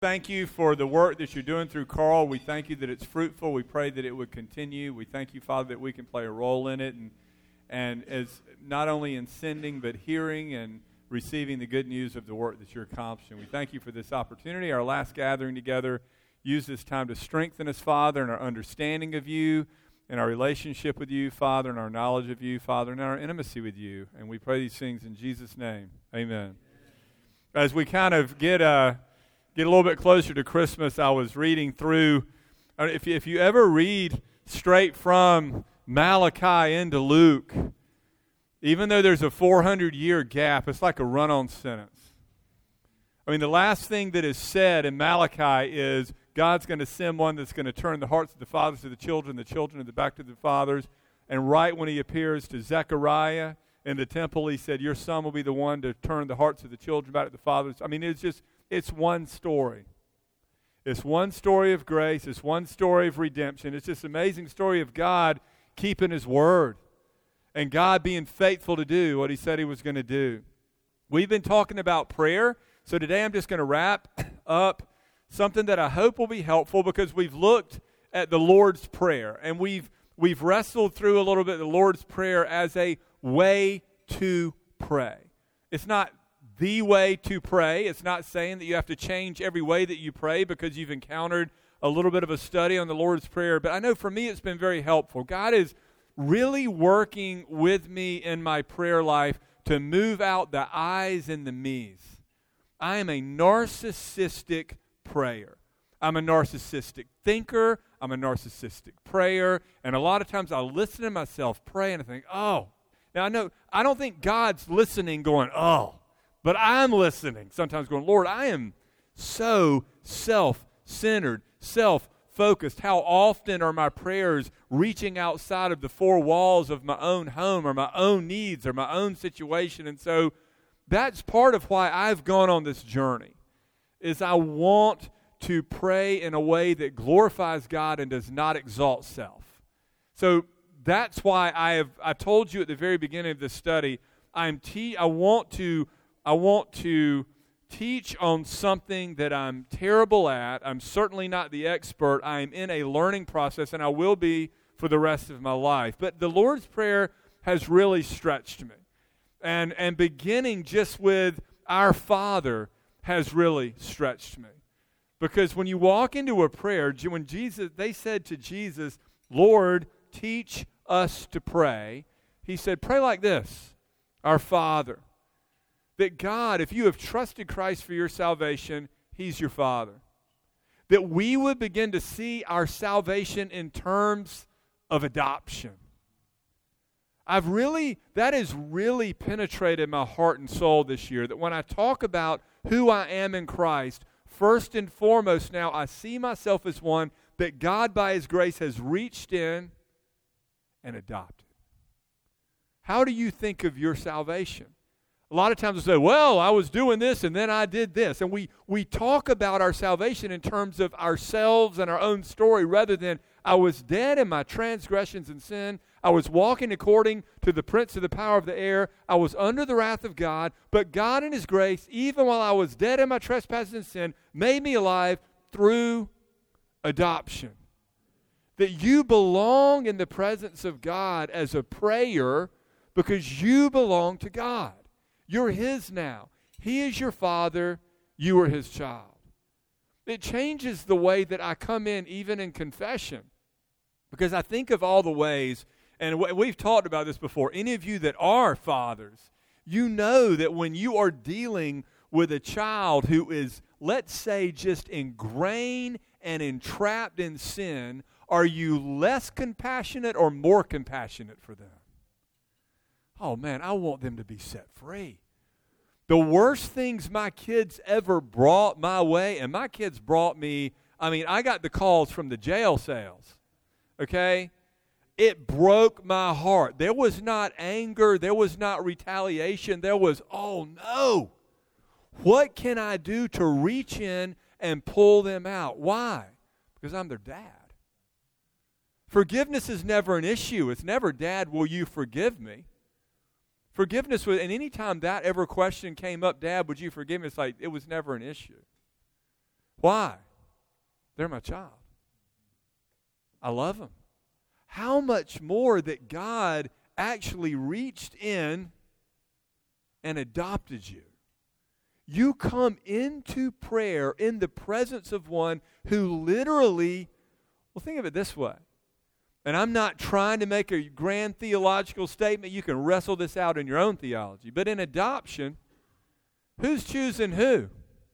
Thank you for the work that you're doing through Carl. We thank you that it's fruitful. We pray that it would continue. We thank you, Father, that we can play a role in it, and as not only in sending but hearing and receiving the good news of the work that you're accomplishing. We thank you for this opportunity, our last gathering together. Use this time to strengthen us, Father, in our understanding of you, in our relationship with you, Father, in our knowledge of you, Father, and in our intimacy with you. And we pray these things in Jesus' name. Amen. As we kind of get a little bit closer to Christmas, I was reading through, if you ever read straight from Malachi into Luke, even though there's a 400-year gap, it's like a run-on sentence. I mean, the last thing that is said in Malachi is God's going to send one that's going to turn the hearts of the fathers to the children back to the fathers. And right when he appears to Zechariah in the temple, he said, your son will be the one to turn the hearts of the children back to the fathers. I mean, it's one story. It's one story of grace. It's one story of redemption. It's this amazing story of God keeping his word and God being faithful to do what he said he was going to do. We've been talking about prayer, so today I'm just going to wrap up something that I hope will be helpful, because we've looked at the Lord's Prayer, and we've wrestled through a little bit the Lord's Prayer as a way to pray. It's not the way to pray. It's not saying that you have to change every way that you pray because you've encountered a little bit of a study on the Lord's Prayer. But I know for me it's been very helpful. God is really working with me in my prayer life to move out the I's and the me's. I am a narcissistic prayer. I'm a narcissistic thinker. I'm a narcissistic prayer. And a lot of times I listen to myself pray and I think, oh. Now I don't think God's listening going, oh. But I'm listening, sometimes going, Lord, I am so self-centered, self-focused. How often are my prayers reaching outside of the four walls of my own home or my own needs or my own situation? And so that's part of why I've gone on this journey, is I want to pray in a way that glorifies God and does not exalt self. So that's why I told you at the very beginning of this study, I want to teach on something that I'm terrible at. I'm certainly not the expert. I'm in a learning process, and I will be for the rest of my life. But the Lord's Prayer has really stretched me. And beginning just with Our Father has really stretched me. Because when you walk into a prayer, when they said to Jesus, Lord, teach us to pray, he said, pray like this, Our Father. That God, if you have trusted Christ for your salvation, he's your Father. That we would begin to see our salvation in terms of adoption. That has really penetrated my heart and soul this year, that when I talk about who I am in Christ, first and foremost now I see myself as one that God by his grace has reached in and adopted. How do you think of your salvation? A lot of times we say, well, I was doing this and then I did this. And we talk about our salvation in terms of ourselves and our own story rather than I was dead in my transgressions and sin. I was walking according to the prince of the power of the air. I was under the wrath of God. But God in his grace, even while I was dead in my trespasses and sin, made me alive through adoption. That you belong in the presence of God as a prayer because you belong to God. You're his now. He is your father. You are his child. It changes the way that I come in even in confession. Because I think of all the ways, and we've talked about this before, any of you that are fathers, you know that when you are dealing with a child who is, let's say, just ingrained and entrapped in sin, are you less compassionate or more compassionate for them? Oh man, I want them to be set free. The worst things my kids ever brought my way, and my kids brought me, I got the calls from the jail cells, okay? It broke my heart. There was not anger. There was not retaliation. There was, oh no, what can I do to reach in and pull them out? Why? Because I'm their dad. Forgiveness is never an issue. It's never, Dad, will you forgive me? Forgiveness was, and any time that ever question came up, Dad, would you forgive me? It's like, it was never an issue. Why? They're my child. I love them. How much more that God actually reached in and adopted you. You come into prayer in the presence of one who literally, well, think of it this way. And I'm not trying to make a grand theological statement. You can wrestle this out in your own theology. But in adoption, who's choosing who?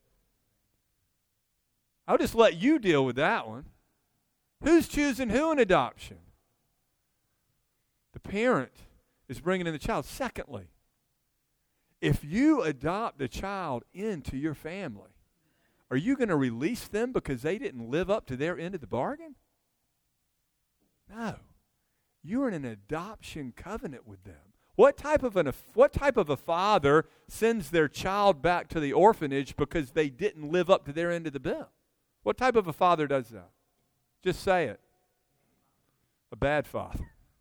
I'll just let you deal with that one. Who's choosing who in adoption? The parent is bringing in the child. Secondly, if you adopt a child into your family, are you going to release them because they didn't live up to their end of the bargain? No. You're in an adoption covenant with them. What type of a father sends their child back to the orphanage because they didn't live up to their end of the bill? What type of a father does that? Just say it. A bad father.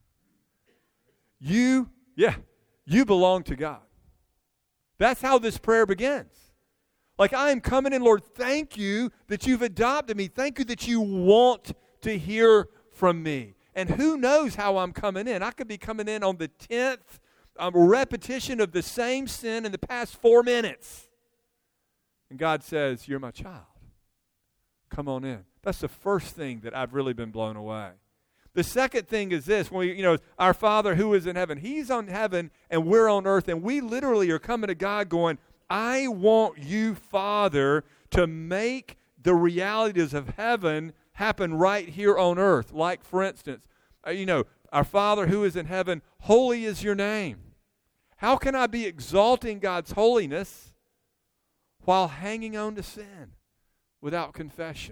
You belong to God. That's how this prayer begins. Like, I am coming in, Lord, thank you that you've adopted me. Thank you that you want to hear from me. And who knows how I'm coming in. I could be coming in on the 10th repetition of the same sin in the past 4 minutes. And God says, you're my child. Come on in. That's the first thing that I've really been blown away. The second thing is this, our Father who is in heaven, He's on heaven and we're on earth, and we literally are coming to God going, I want you, Father, to make the realities of heaven happen right here on earth. Like, for instance, our Father who is in heaven, holy is your name. How can I be exalting God's holiness while hanging on to sin without confession?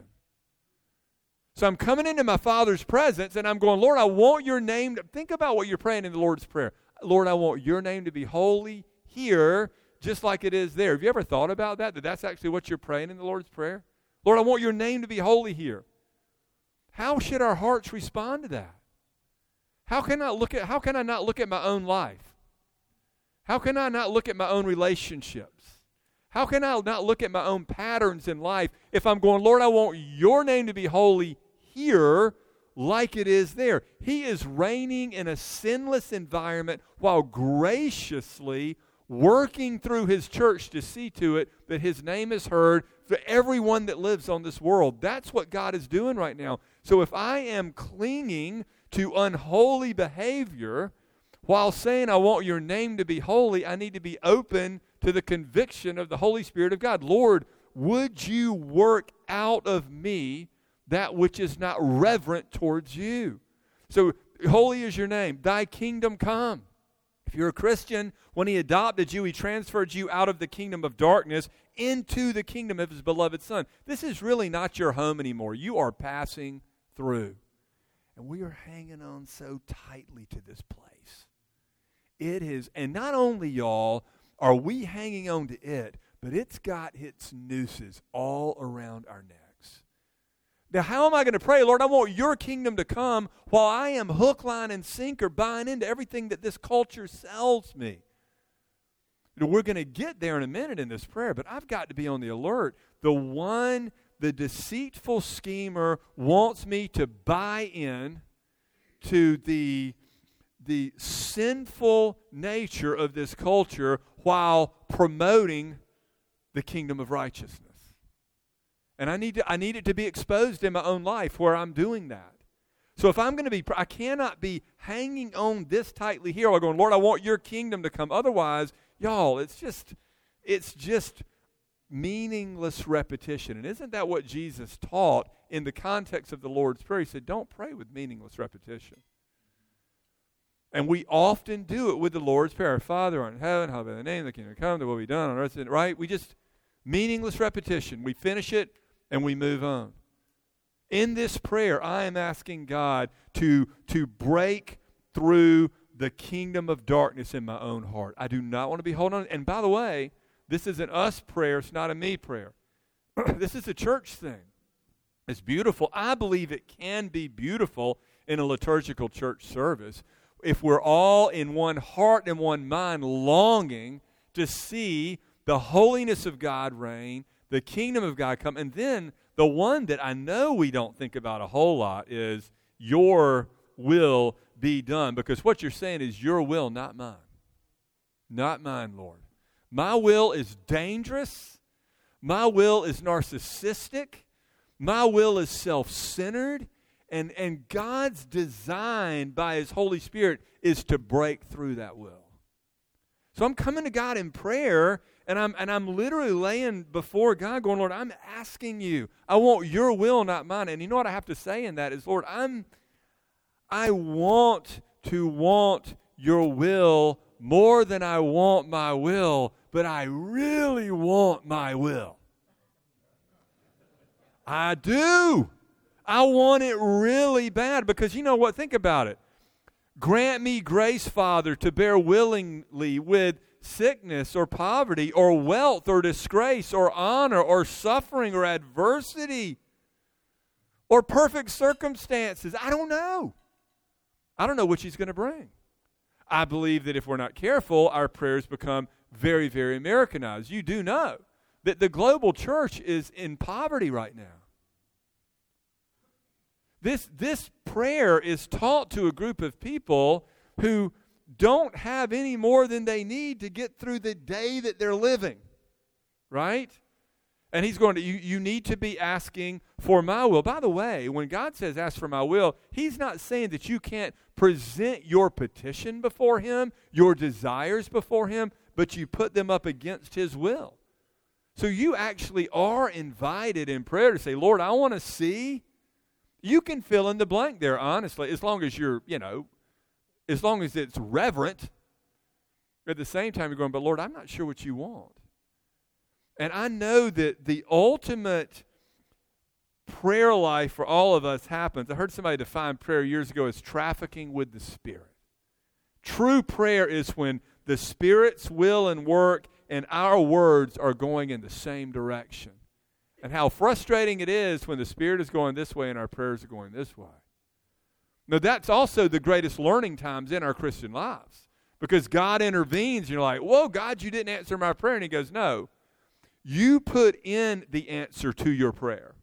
So I'm coming into my Father's presence and I'm going, Lord, I want your name to, think about what you're praying in the Lord's Prayer. Lord, I want your name to be holy here just like it is there. Have you ever thought about that that's actually what you're praying in the Lord's Prayer? Lord, I want your name to be holy here. How should our hearts respond to that? How can I not look at my own life? How can I not look at my own relationships? How can I not look at my own patterns in life if I'm going, Lord, I want your name to be holy here like it is there? He is reigning in a sinless environment while graciously working through his church to see to it that his name is heard for everyone that lives on this world. That's what God is doing right now. So if I am clinging to unholy behavior while saying I want your name to be holy, I need to be open to the conviction of the Holy Spirit of God. Lord, would you work out of me that which is not reverent towards you? So holy is your name. Thy kingdom come. If you're a Christian, when he adopted you, he transferred you out of the kingdom of darkness into the kingdom of his beloved Son. This is really not your home anymore. You are passing through. And we are hanging on so tightly to this place. It is, and not only, y'all, are we hanging on to it, but it's got its nooses all around our necks. Now, how am I going to pray? Lord, I want your kingdom to come while I am hook, line, and sinker buying into everything that this culture sells me. We're going to get there in a minute in this prayer, but I've got to be on the alert. The deceitful schemer wants me to buy in to the sinful nature of this culture while promoting the kingdom of righteousness. And I need it to be exposed in my own life where I'm doing that. So if I'm going to be, I cannot be hanging on this tightly here while going, Lord, I want your kingdom to come. Otherwise, y'all, it's just meaningless repetition. And isn't that what Jesus taught in the context of the Lord's Prayer? He said, don't pray with meaningless repetition. And we often do it with the Lord's Prayer. Our Father art in heaven, hallowed be thy name, thy kingdom come, thy will be done on earth, right? We just, meaningless repetition. We finish it and we move on. In this prayer, I am asking God to break through the kingdom of darkness in my own heart. I do not want to be holding on. And by the way, this is an us prayer. It's not a me prayer. This is a church thing. It's beautiful. I believe it can be beautiful in a liturgical church service if we're all in one heart and one mind longing to see the holiness of God reign, the kingdom of God come, and then the one that I know we don't think about a whole lot is your will be done. Because what you're saying is your will, not mine. Not mine, Lord. My will is dangerous. My will is narcissistic. My will is self-centered. And God's design by His Holy Spirit is to break through that will. So I'm coming to God in prayer, and I'm literally laying before God going, Lord, I'm asking you. I want your will, not mine. And you know what I have to say in that is, Lord, I want to want your will more than I want my will, but I really want my will. I do. I want it really bad because you know what? Think about it. Grant me grace, Father, to bear willingly with sickness or poverty or wealth or disgrace or honor or suffering or adversity or perfect circumstances. I don't know. I don't know what He's going to bring. I believe that if we're not careful, our prayers become very, very Americanized. You do know that the global church is in poverty right now. This prayer is taught to a group of people who don't have any more than they need to get through the day that they're living, right? And He's going to, you need to be asking for my will. By the way, when God says ask for my will, He's not saying that you can't present your petition before Him, your desires before Him, but you put them up against His will. So you actually are invited in prayer to say, Lord, I want to see. You can fill in the blank there, honestly, as long as you're, as long as it's reverent. At the same time, you're going, but Lord, I'm not sure what you want. And I know that the ultimate prayer life for all of us happens. I heard somebody define prayer years ago as trafficking with the Spirit. True prayer is when the Spirit's will and work and our words are going in the same direction. And how frustrating it is when the Spirit is going this way and our prayers are going this way. Now, that's also the greatest learning times in our Christian lives. Because God intervenes and you're like, whoa, God, you didn't answer my prayer. And He goes, no, you put in the answer to your prayer.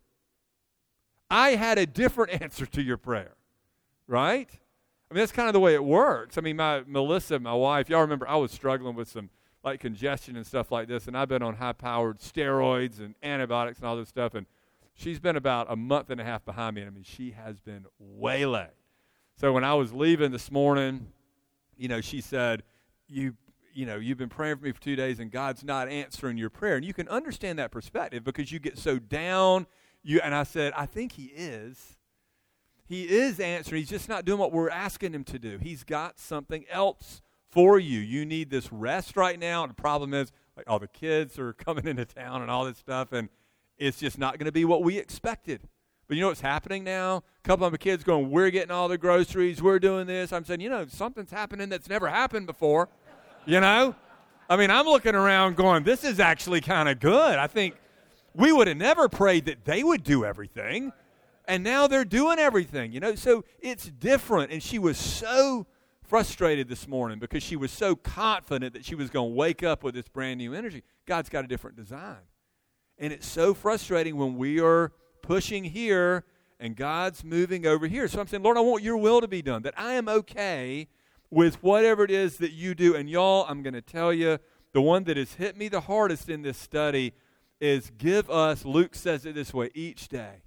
I had a different answer to your prayer, right? I mean, that's kind of the way it works. I mean, Melissa, my wife, y'all remember I was struggling with some like congestion and stuff like this, and I've been on high-powered steroids and antibiotics and all this stuff, and she's been about a month and a half behind me. I mean, she has been way late. So when I was leaving this morning, she said, you've been praying for me for 2 days, and God's not answering your prayer. And you can understand that perspective because you get so down. And I said, I think He is. He is answering. He's just not doing what we're asking Him to do. He's got something else for you. You need this rest right now. And the problem is, like, all the kids are coming into town and all this stuff, and it's just not going to be what we expected. But you know what's happening now? A couple of my kids going, we're getting all the groceries, we're doing this. I'm saying, something's happening that's never happened before. I mean, I'm looking around going, this is actually kind of good. I think we would have never prayed that they would do everything, and now they're doing everything, So it's different, and she was so frustrated this morning because she was so confident that she was going to wake up with this brand new energy. God's got a different design. And it's so frustrating when we are pushing here and God's moving over here. So I'm saying, Lord, I want your will to be done, that I am okay with whatever it is that you do. And y'all, I'm going to tell you, the one that has hit me the hardest in this study is give us, Luke says it this way, each day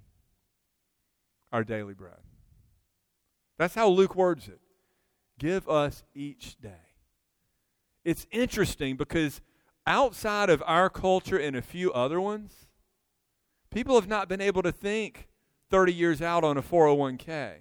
our daily bread. That's how Luke words it. Give us each day. It's interesting because outside of our culture and a few other ones, people have not been able to think 30 years out on a 401k.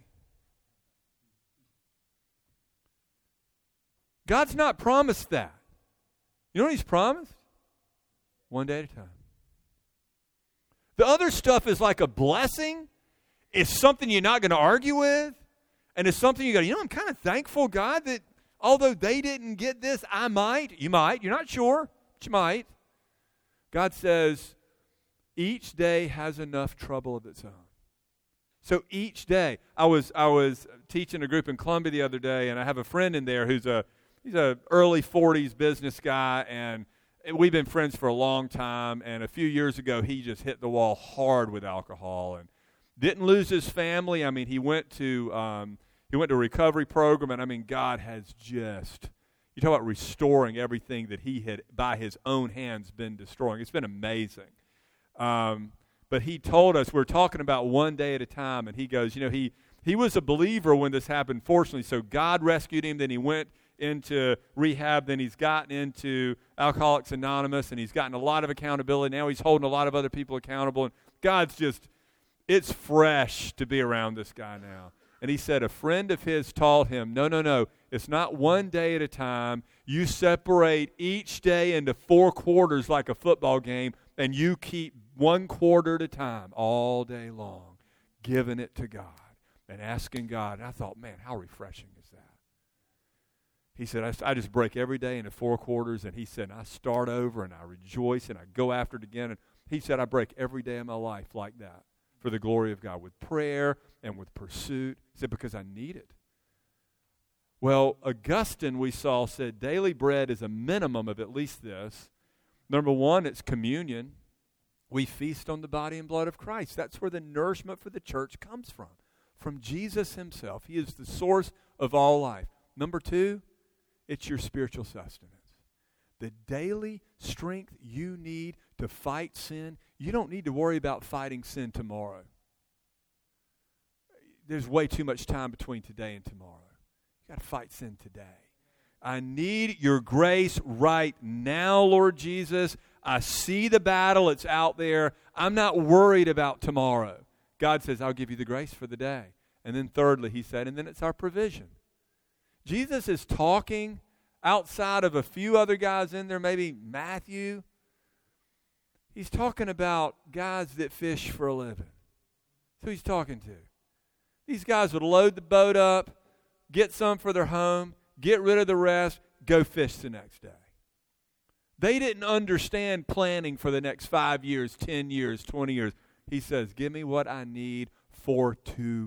God's not promised that. You know what He's promised? One day at a time. The other stuff is like a blessing. It's something you're not going to argue with. And it's something you go, I'm kind of thankful, God, that although they didn't get this, I might. You might. You're not sure, but you might. God says, each day has enough trouble of its own. So each day, I was teaching a group in Columbia the other day, and I have a friend in there he's a early 40s business guy, and we've been friends for a long time, and a few years ago he just hit the wall hard with alcohol and didn't lose his family. I mean, he went to a recovery program, and I mean, God has just, you talk about restoring everything that he had by his own hands been destroying. It's been amazing. But he told us, we're talking about one day at a time, and he goes, he was a believer when this happened, fortunately, so God rescued him, then he went into rehab, then he's gotten into Alcoholics Anonymous, and he's gotten a lot of accountability. Now he's holding a lot of other people accountable, and God's just, it's fresh to be around this guy now. And he said a friend of his taught him, no, it's not one day at a time. You separate each day into 4 quarters like a football game, and you keep 1 quarter at a time all day long, giving it to God and asking God. And I thought, man, how refreshing is that? He said, I just break every day into 4 quarters, and he said, I start over, and I rejoice, and I go after it again. And he said, I break every day of my life like that for the glory of God, with prayer and with pursuit. He said, because I need it. Well, Augustine, we saw, said daily bread is a minimum of at least this. Number 1, it's communion. We feast on the body and blood of Christ. That's where the nourishment for the church comes from Jesus himself. He is the source of all life. Number 2, it's your spiritual sustenance. The daily strength you need to fight sin. You don't need to worry about fighting sin tomorrow. There's way too much time between today and tomorrow. You got to fight sin today. I need your grace right now, Lord Jesus. I see the battle. It's out there. I'm not worried about tomorrow. God says, I'll give you the grace for the day. And then thirdly, he said, and then it's our provision. Jesus is talking outside of a few other guys in there, maybe Matthew. He's talking about guys that fish for a living. That's who he's talking to. These guys would load the boat up, get some for their home, get rid of the rest, go fish the next day. They didn't understand planning for the next 5 years, 10 years, 20 years. He says, give me what I need for today.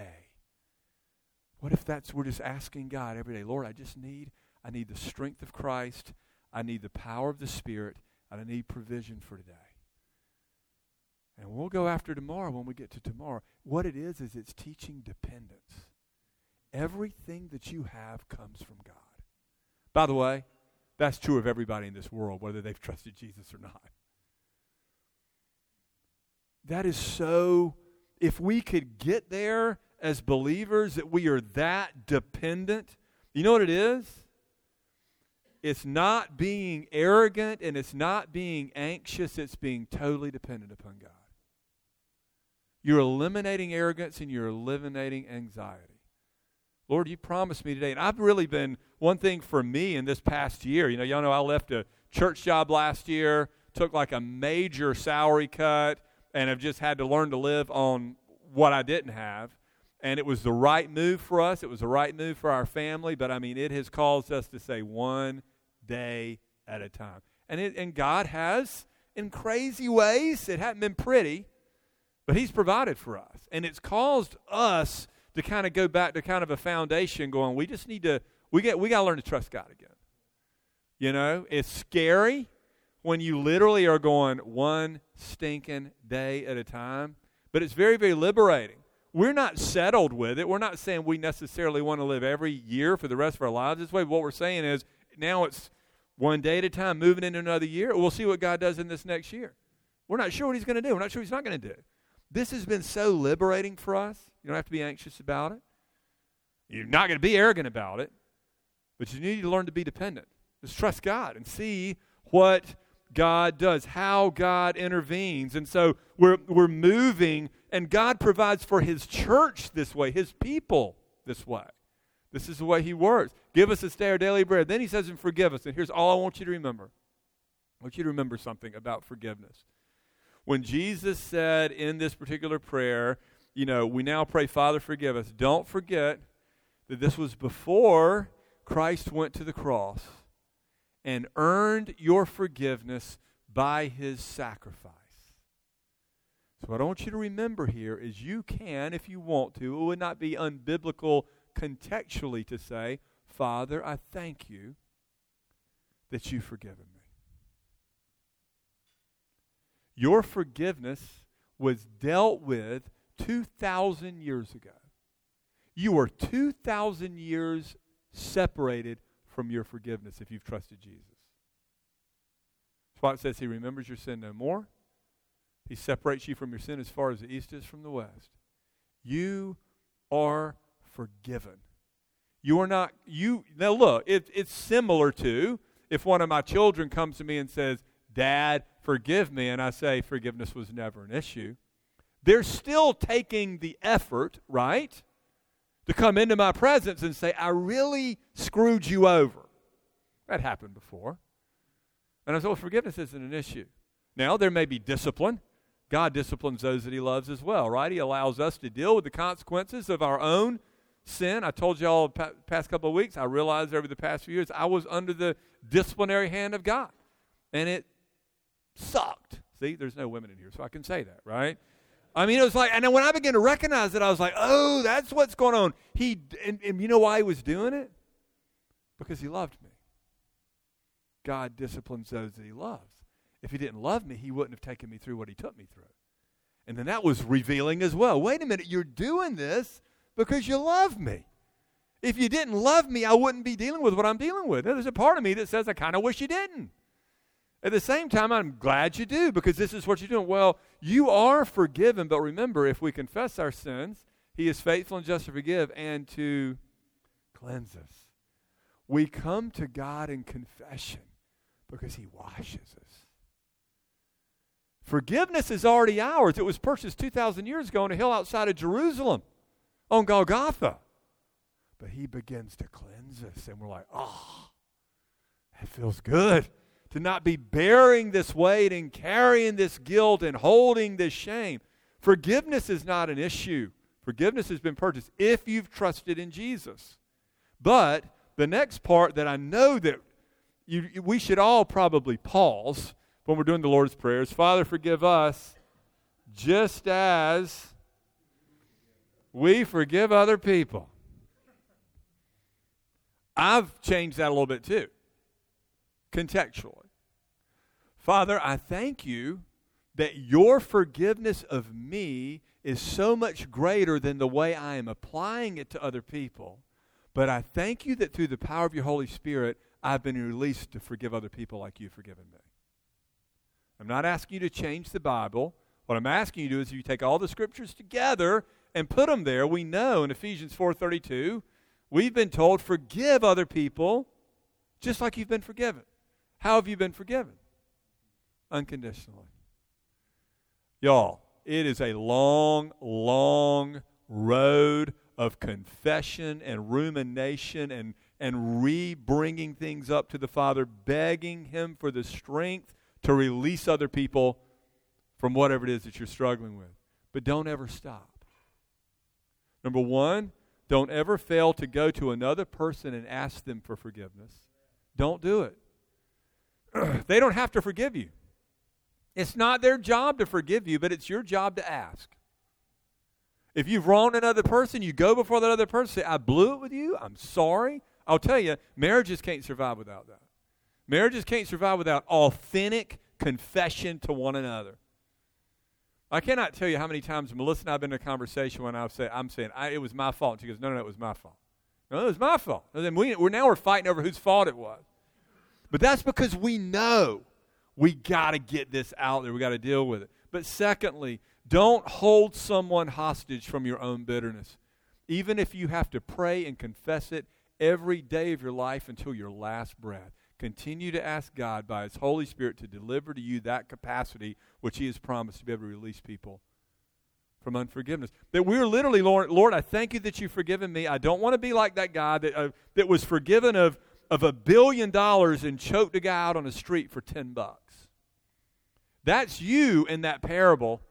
What if we're just asking God every day, Lord, I need the strength of Christ, I need the power of the Spirit, and I need provision for today. And we'll go after tomorrow when we get to tomorrow. What it is it's teaching dependence. Everything that you have comes from God. By the way, that's true of everybody in this world, whether they've trusted Jesus or not. That is so, if we could get there as believers that we are that dependent, you know what it is? It's not being arrogant and it's not being anxious, it's being totally dependent upon God. You're eliminating arrogance and you're eliminating anxiety. Lord, you promised me today, and I've really been, one thing for me in this past year, y'all know I left a church job last year, took like a major salary cut, and have just had to learn to live on what I didn't have. And it was the right move for us. It was the right move for our family. But, it has caused us to say one day at a time. And God has, in crazy ways, it hasn't been pretty, but he's provided for us. And it's caused us to kind of go back to kind of a foundation going, we just need to, we got to learn to trust God again. It's scary when you literally are going one stinking day at a time, but it's very, very liberating. We're not settled with it. We're not saying we necessarily want to live every year for the rest of our lives this way. What we're saying is now it's one day at a time, moving into another year. We'll see what God does in this next year. We're not sure what he's going to do. We're not sure what he's not going to do. This has been so liberating for us. You don't have to be anxious about it. You're not going to be arrogant about it, but you need to learn to be dependent. Just trust God and see what God does, how God intervenes. And so we're moving, and God provides for his church this way, his people this way. This is the way he works. Give us this day our daily bread. Then he says, and forgive us. And here's all I want you to remember. I want you to remember something about forgiveness. When Jesus said in this particular prayer, we now pray, Father, forgive us. Don't forget that this was before Christ went to the cross and earned your forgiveness by his sacrifice. So what I want you to remember here is you can, if you want to, it would not be unbiblical contextually to say, Father, I thank you that you've forgiven me. Your forgiveness was dealt with 2,000 years ago. You are 2,000 years separated from your forgiveness if you've trusted Jesus. That's why it says he remembers your sin no more. He separates you from your sin as far as the east is from the west. You are forgiven. You are not, now look, it's similar to if one of my children comes to me and says, Dad, forgive me, and I say forgiveness was never an issue. They're still taking the effort, right, to come into my presence and say, I really screwed you over. That happened before. And I said, well, forgiveness isn't an issue. Now, there may be discipline. God disciplines those that he loves as well, right? He allows us to deal with the consequences of our own sin. I told you all the past couple of weeks, I realized over the past few years, I was under the disciplinary hand of God. And it sucked. See, there's no women in here, so I can say that, right? I mean, it was like, and then when I began to recognize it, I was like, oh, that's what's going on. And you know why he was doing it? Because he loved me. God disciplines those that he loves. If he didn't love me, he wouldn't have taken me through what he took me through. And then that was revealing as well. Wait a minute, you're doing this because you love me. If you didn't love me, I wouldn't be dealing with what I'm dealing with. There's a part of me that says, I kind of wish you didn't. At the same time, I'm glad you do because this is what you're doing. Well, you are forgiven, but remember, if we confess our sins, he is faithful and just to forgive and to cleanse us. We come to God in confession because he washes us. Forgiveness is already ours. It was purchased 2,000 years ago on a hill outside of Jerusalem on Golgotha. But he begins to cleanse us, and we're like, oh, that feels good. To not be bearing this weight and carrying this guilt and holding this shame. Forgiveness is not an issue. Forgiveness has been purchased if you've trusted in Jesus. But the next part that I know that we should all probably pause when we're doing the Lord's Prayer is, Father, forgive us just as we forgive other people. I've changed that a little bit too, contextually. Father, I thank you that your forgiveness of me is so much greater than the way I am applying it to other people. But I thank you that through the power of your Holy Spirit, I've been released to forgive other people like you've forgiven me. I'm not asking you to change the Bible. What I'm asking you to do is you take all the scriptures together and put them there. We know in Ephesians 4:32, we've been told, forgive other people just like you've been forgiven. How have you been forgiven? Unconditionally. Y'all, it is a long, long road of confession and rumination and re-bringing things up to the Father, begging him for the strength to release other people from whatever it is that you're struggling with. But don't ever stop. Number one, don't ever fail to go to another person and ask them for forgiveness. Don't do it. They don't have to forgive you. It's not their job to forgive you, but it's your job to ask. If you've wronged another person, you go before that other person, say, I blew it with you, I'm sorry. I'll tell you, marriages can't survive without that. Marriages can't survive without authentic confession to one another. I cannot tell you how many times Melissa and I have been in a conversation when I'm saying, it was my fault. And she goes, no, it was my fault. No, it was my fault. And then we're fighting over whose fault it was. But that's because we know we got to get this out there. We got to deal with it. But secondly, don't hold someone hostage from your own bitterness. Even if you have to pray and confess it every day of your life until your last breath. Continue to ask God by his Holy Spirit to deliver to you that capacity which he has promised to be able to release people from unforgiveness. That we're literally, Lord, I thank you that you've forgiven me. I don't want to be like that guy that was forgiven of $1 billion and choked a guy out on the street for $10. That's you in that parable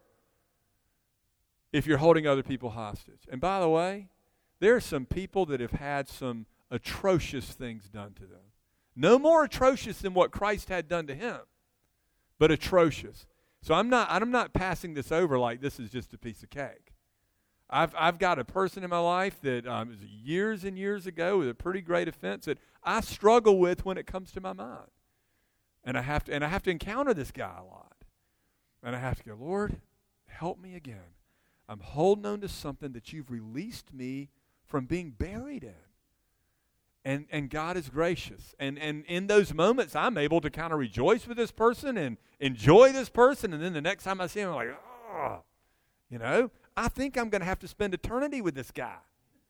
if you're holding other people hostage. And by the way, there are some people that have had some atrocious things done to them. No more atrocious than what Christ had done to him, but atrocious. So I'm not passing this over like this is just a piece of cake. I've got a person in my life that was years and years ago with a pretty great offense that I struggle with when it comes to my mind, and I have to encounter this guy a lot. And I have to go, Lord, help me again. I'm holding on to something that you've released me from being buried in. And God is gracious. And in those moments, I'm able to kind of rejoice with this person and enjoy this person. And then the next time I see him, I'm like, oh, I think I'm going to have to spend eternity with this guy.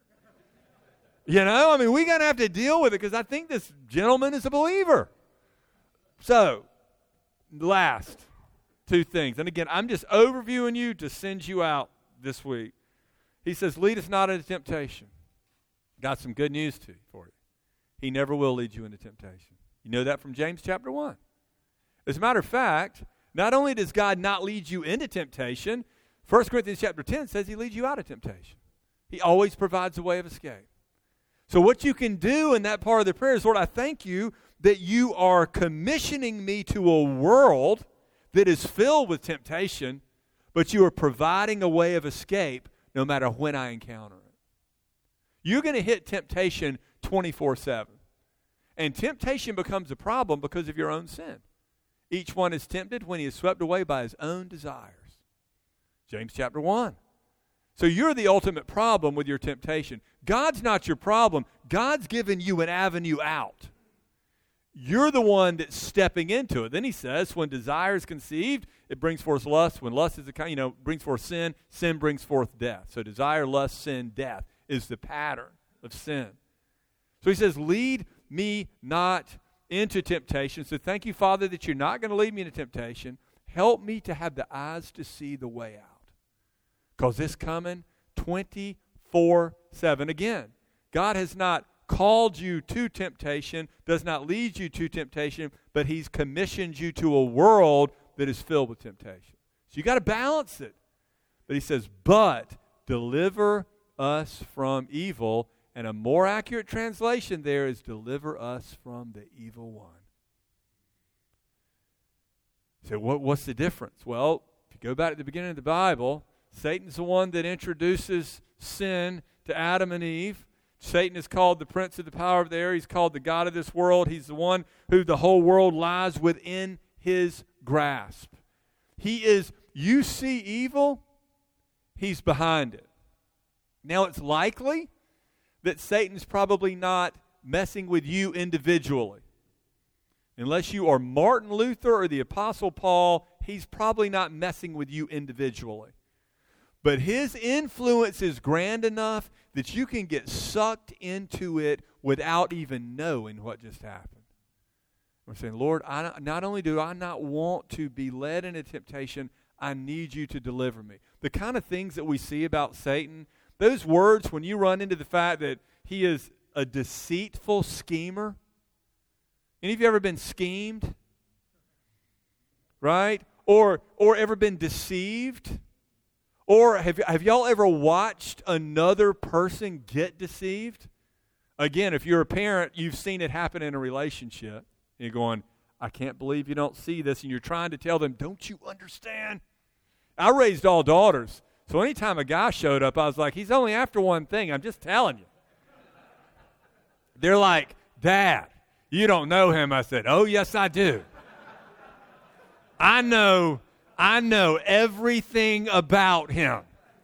We're going to have to deal with it because I think this gentleman is a believer. So, last two things. And again, I'm just overviewing you to send you out this week. He says, lead us not into temptation. Got some good news for you. He never will lead you into temptation. You know that from James chapter 1. As a matter of fact, not only does God not lead you into temptation, 1 Corinthians chapter 10 says he leads you out of temptation. He always provides a way of escape. So what you can do in that part of the prayer is, Lord, I thank you that you are commissioning me to a world that is filled with temptation, but you are providing a way of escape no matter when I encounter it. You're going to hit temptation 24/7. And temptation becomes a problem because of your own sin. Each one is tempted when he is swept away by his own desires. James chapter 1. So you're the ultimate problem with your temptation. God's not your problem. God's given you an avenue out. You're the one that's stepping into it. Then he says, when desire is conceived, it brings forth lust. When lust is brings forth sin, sin brings forth death. So desire, lust, sin, death is the pattern of sin. So he says, lead me not into temptation. So thank you, Father, that you're not going to lead me into temptation. Help me to have the eyes to see the way out. Because it's coming 24/7. Again, God has not called you to temptation, does not lead you to temptation, but he's commissioned you to a world that is filled with temptation. So you got to balance it. But he says, but deliver us from evil. And a more accurate translation there is deliver us from the evil one. So what's the difference? Well, if you go back to the beginning of the Bible, Satan's the one that introduces sin to Adam and Eve. Satan is called the prince of the power of the air. He's called the god of this world. He's the one who the whole world lies within his grasp. You see evil, he's behind it. Now it's likely that Satan's probably not messing with you individually. Unless you are Martin Luther or the Apostle Paul, he's probably not messing with you individually. But his influence is grand enough that you can get sucked into it without even knowing what just happened. We're saying, Lord, not only do I not want to be led into temptation, I need you to deliver me. The kind of things that we see about Satan, those words, when you run into the fact that he is a deceitful schemer. Any of you ever been schemed? Right? Or ever been deceived? Or have y'all ever watched another person get deceived? Again, if you're a parent, you've seen it happen in a relationship. You're going, I can't believe you don't see this. And you're trying to tell them, don't you understand? I raised all daughters. So anytime a guy showed up, I was like, he's only after one thing. I'm just telling you. They're like, Dad, you don't know him. I said, oh, yes, I do. I know everything about him.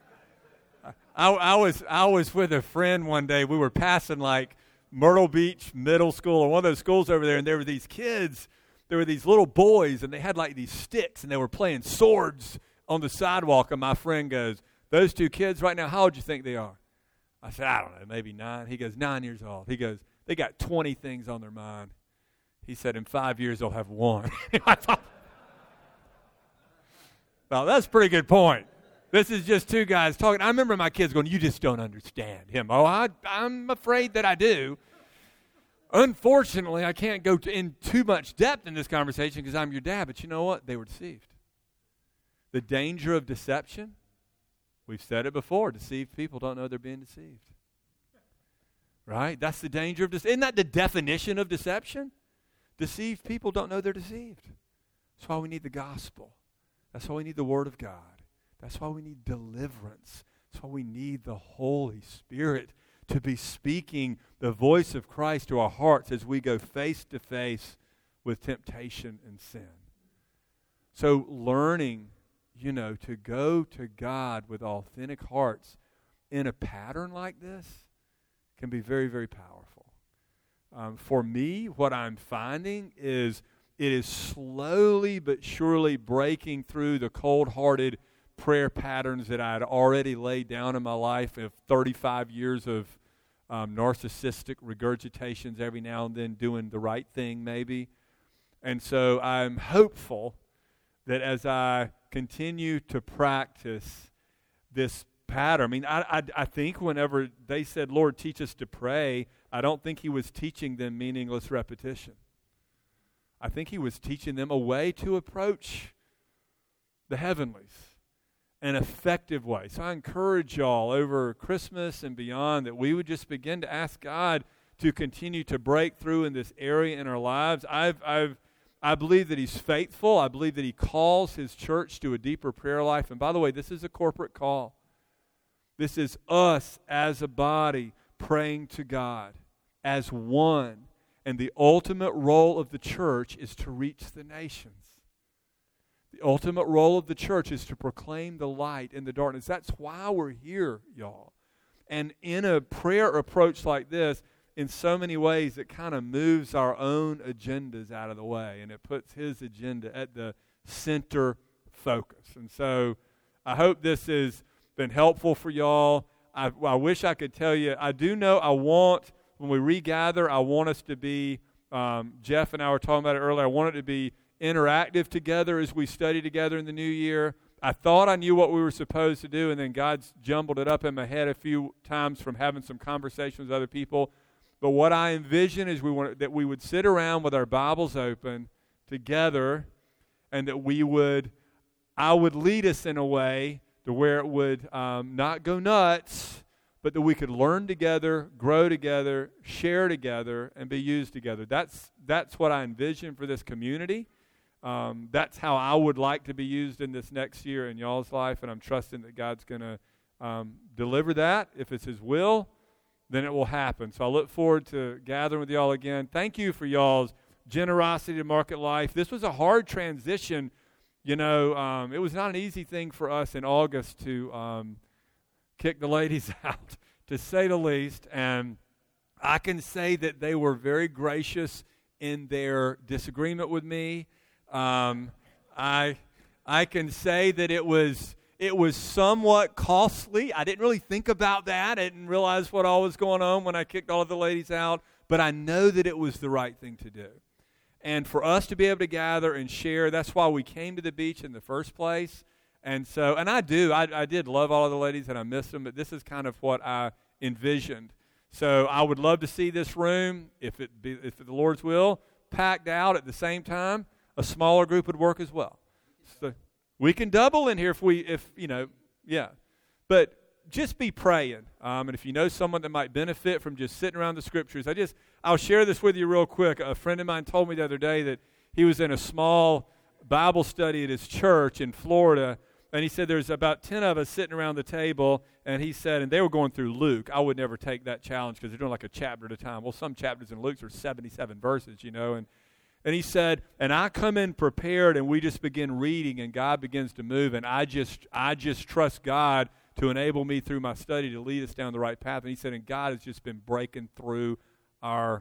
I was with a friend one day. We were passing like Myrtle Beach Middle School or one of those schools over there, and there were these kids. There were these little boys, and they had like these sticks, and they were playing swords on the sidewalk. And my friend goes, those two kids right now, how old do you think they are? I said, I don't know, maybe 9. He goes, 9 years old. He goes, they got 20 things on their mind. He said, in 5 years, they'll have one. I thought, well, that's a pretty good point. This is just two guys talking. I remember my kids going, you just don't understand him. Oh, I'm afraid that I do. Unfortunately, I can't go in too much depth in this conversation because I'm your dad. But you know what? They were deceived. The danger of deception, we've said it before. Deceived people don't know they're being deceived. Right? That's the danger of deception. Isn't that the definition of deception? Deceived people don't know they're deceived. That's why we need the gospel. That's why we need the Word of God. That's why we need deliverance. That's why we need the Holy Spirit to be speaking the voice of Christ to our hearts as we go face to face with temptation and sin. So learning to go to God with authentic hearts in a pattern like this can be very, very powerful. For me, what I'm finding is it is slowly but surely breaking through the cold-hearted prayer patterns that I had already laid down in my life of 35 years of narcissistic regurgitations every now and then, doing the right thing maybe. And so I'm hopeful that as I continue to practice this pattern, I mean, I think whenever they said, Lord, teach us to pray, I don't think he was teaching them meaningless repetition. I think he was teaching them a way to approach the heavenlies, an effective way. So I encourage y'all over Christmas and beyond that we would just begin to ask God to continue to break through in this area in our lives. I believe that he's faithful. I believe that he calls his church to a deeper prayer life. And by the way, this is a corporate call. This is us as a body praying to God as one. And the ultimate role of the church is to reach the nations. The ultimate role of the church is to proclaim the light in the darkness. That's why we're here, y'all. And in a prayer approach like this, in so many ways, it kind of moves our own agendas out of the way, and it puts his agenda at the center focus. And so I hope this has been helpful for y'all. I wish I could tell you. I do know when we regather, I want us to be, Jeff and I were talking about it earlier, I want it to be interactive together as we study together in the new year. I thought I knew what we were supposed to do, and then God's jumbled it up in my head a few times from having some conversations with other people. But what I envision is that we would sit around with our Bibles open together, and that I would lead us in a way to where it would not go nuts, but that we could learn together, grow together, share together, and be used together. That's what I envision for this community. That's how I would like to be used in this next year in y'all's life, and I'm trusting that God's going to deliver that. If it's his will, then it will happen. So I look forward to gathering with y'all again. Thank you for y'all's generosity to Market Life. This was a hard transition. It was not an easy thing for us in August to kick the ladies out, to say the least. And I can say that they were very gracious in their disagreement with me. I can say that it was somewhat costly. I didn't really think about that. I didn't realize what all was going on when I kicked all of the ladies out. But I know that it was the right thing to do. And for us to be able to gather and share, that's why we came to the beach in the first place. And so, and I did love all of the ladies and I missed them, but this is kind of what I envisioned. So I would love to see this room, if the Lord's will, packed out at the same time. A smaller group would work as well. So we can double in here yeah. But just be praying. And if you know someone that might benefit from just sitting around the scriptures, I'll share this with you real quick. A friend of mine told me the other day that he was in a small Bible study at his church in Florida, and he said there's about 10 of us sitting around the table, and he said, and they were going through Luke. I would never take that challenge because they're doing like a chapter at a time. Well, some chapters in Luke are 77 verses, and he said, and I come in prepared, and we just begin reading, and God begins to move, and I just trust God to enable me through my study to lead us down the right path. And he said, and God has just been breaking through our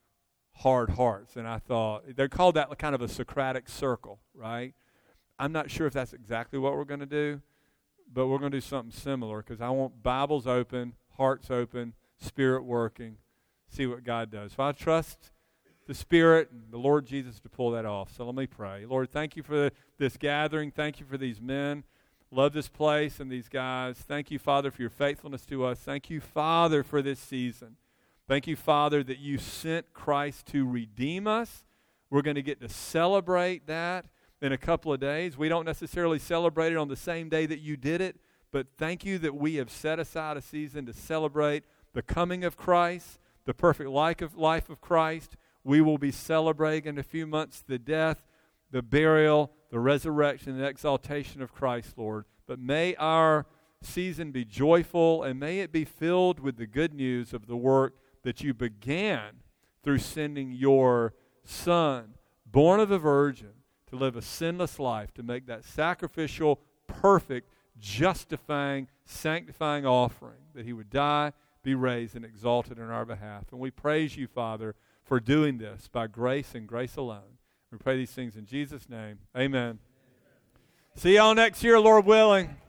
hard hearts. And I thought, they're called that kind of a Socratic circle, right? I'm not sure if that's exactly what we're going to do, but we're going to do something similar because I want Bibles open, hearts open, Spirit working, see what God does. So I trust the Spirit and the Lord Jesus to pull that off. So let me pray. Lord, thank you for this gathering. Thank you for these men. Love this place and these guys. Thank you, Father, for your faithfulness to us. Thank you, Father, for this season. Thank you, Father, that you sent Christ to redeem us. We're going to get to celebrate that in a couple of days. We don't necessarily celebrate it on the same day that you did it, but thank you that we have set aside a season to celebrate the coming of Christ, the perfect life of Christ. We will be celebrating in a few months the death, the burial, the resurrection, and exaltation of Christ, Lord. But may our season be joyful, and may it be filled with the good news of the work that you began through sending your Son, born of a virgin, to live a sinless life, to make that sacrificial, perfect, justifying, sanctifying offering, that he would die, be raised, and exalted on our behalf. And we praise you, Father, for doing this by grace and grace alone. We pray these things in Jesus' name. Amen. See y'all next year, Lord willing.